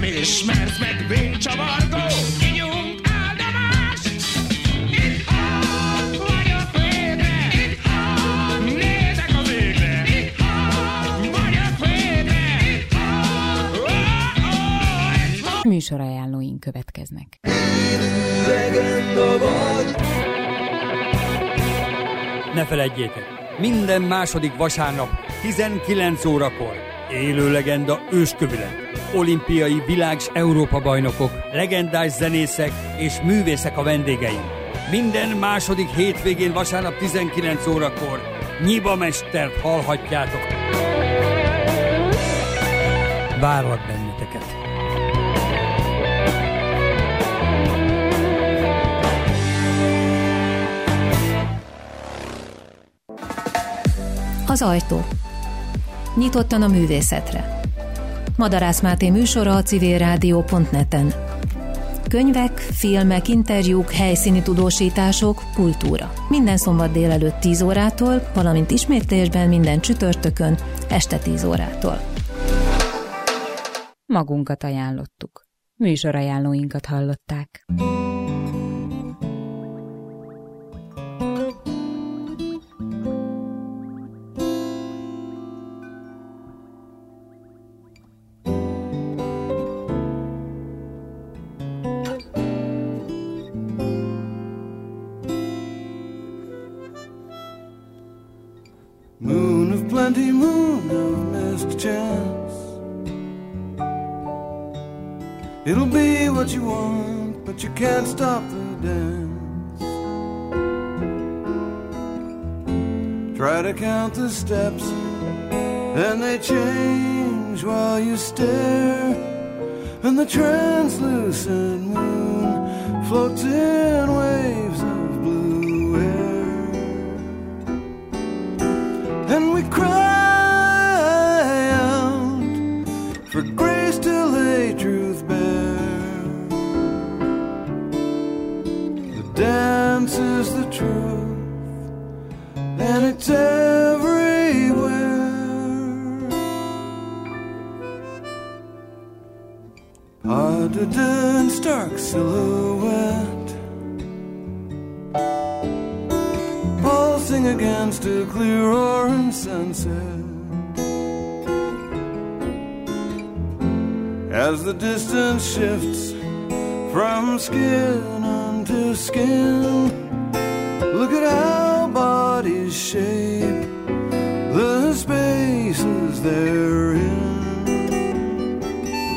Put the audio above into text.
ismersz meg vénycsavargó. Ígyunk áldamás, itt vagyok végre, nézek az égre, vagyok végre. Műsorajánlóink következnek. Legenda vagy. Ne feledjétek, minden második vasárnap 19 órakor élő legenda őskövület. Olimpiai világ- s Európa-bajnokok, legendás zenészek és művészek a vendégeim. Minden második hétvégén vasárnap 19 órakor Nyiba Mestert hallhatjátok. Várlak benneteket! Az ajtó. Nyitottan a művészetre. Madarász Máté műsora a civilrádió.net-en. Könyvek, filmek, interjúk, helyszíni tudósítások, kultúra. Minden szombat délelőtt 10 órától, valamint ismétlésben minden csütörtökön este 10 órától. Magunkat ajánlottuk. Műsorajánlóinkat hallották. Moon of plenty, moon of missed chance. It'll be what you want, but you can't stop the dance. Try to count the steps, and they change while you stare. And the translucent moon floats in waves of blue air. And we cry out for grace to lay truth bare. The dance is the truth, and it's everywhere. Potted in stark silhouette, pulsing against a clear orange sunset. As the distance shifts from skin unto skin, look at how bodies shape the spaces they're in.